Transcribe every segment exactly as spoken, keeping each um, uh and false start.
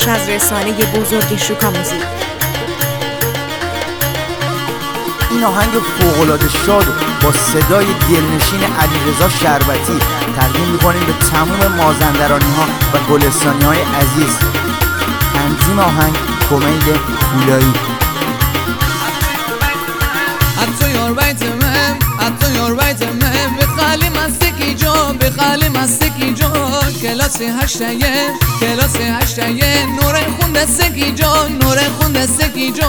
بخش از رسانه بزرگ شوکا موزیک. این آهنگ فوق‌العاده شاد با صدای دلنشین علیرضا شربتی تقدیم می‌کنیم به تمام مازندرانی ها و گلستانی های عزیز. تنظیم آهنگ کمیل پولایی. حتی یار بیتمم حتی یار بیتمم بخالی مستکی جا بخالی مستکی جا کلاس هشتایه کلاس هشتایه نور خون دستکی جا نور خون دستکی جا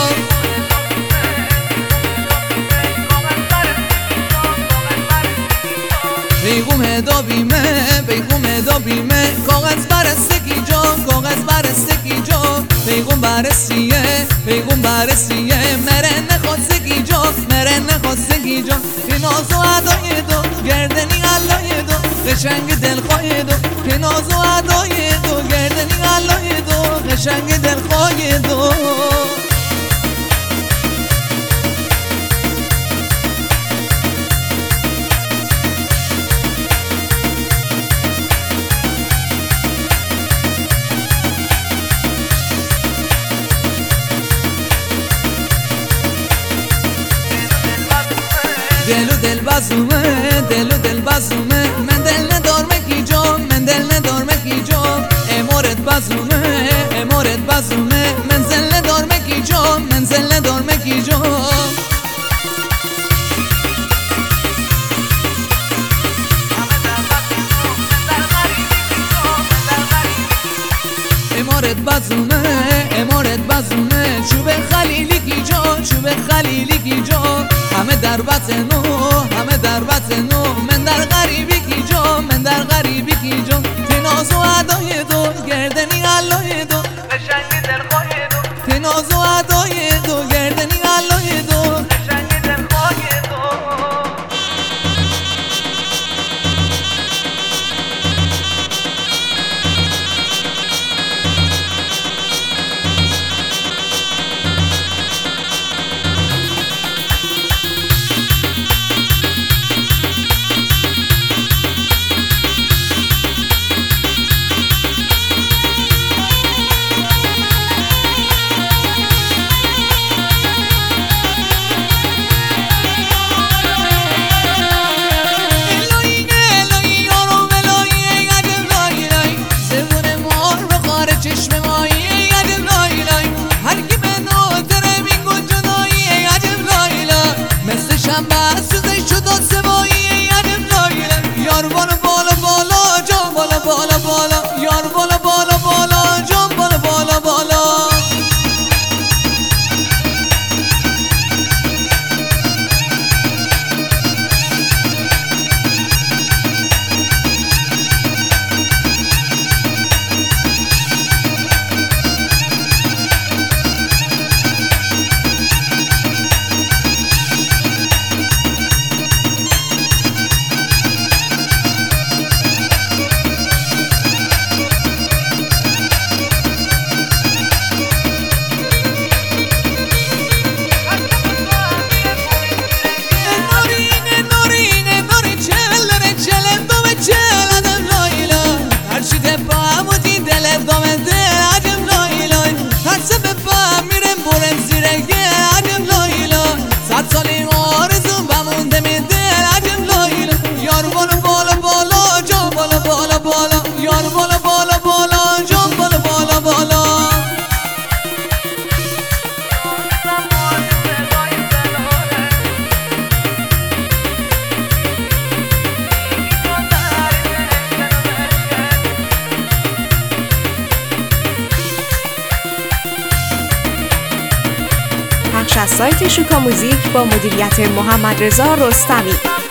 بیگم دابیمه بیگم دابیمه کاغذ برستکی جا کاغذ برستکی جا بیگم برسیه بیگم برسیه مرن خواستگی جا مرن خواستگی جا که ناز و عدای دو گردنی علای دو قشنگ دلخواه دو که ناز و عدای دو گردنی علای دو قشنگ دلخواه دو دل و دل بازومه دل و دل بازومه من دل ندارم کی جا من دل ندارم کی جا امورت بازومه امورت بازومه منزل ندارم کی جا منزل ندارم کی جا امورت بازومه امورت بازومه چوب خلیلی کی جا چوب خلیلی کی جا همه در وطن همه در وطن من در غریبی کی جا من در غریبی کی جا تناز و عدای دو گردنی علای دو قشنگ دلخواه دو تناز و عدای دو گردنی علای دو قشنگ دلخواه دو از سایت شوکا موزیک با مدیریت محمد رضا رستمی.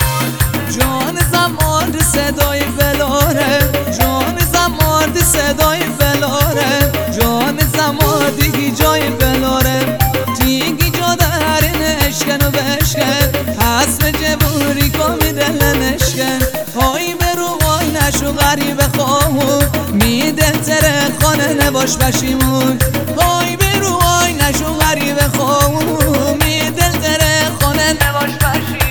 جان زمان صدای فلاره جان زمان صدای فلاره جان زمان دیگی جای فلاره دیگی جا درین اشکن و بشکن حسن جبوری کمی دل نشکن های برو وای نشو غریب خواهو میده تره خانه نباش بشیمون های برو وای نشو غریب خواهو میده تره خانه نباش بشیمون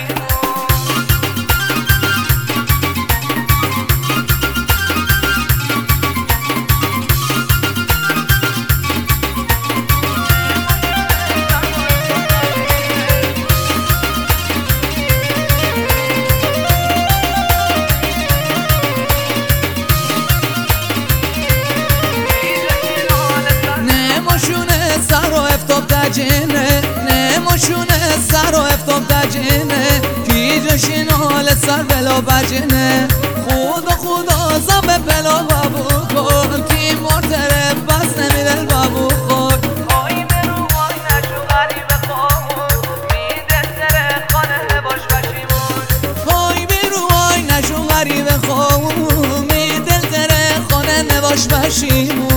بجنه نموشونه سر و افتاب بجنه کی جشین حال سر بلا بجنه خدا خدا زب بلا بابو کن کی مرتره بس نمیدل بابو خور آی برو آی نشو غریب خامون میده سر خانه باش بشیمون آی برو آی نشو غریب خامون میدل تره خانه نباش بشیمون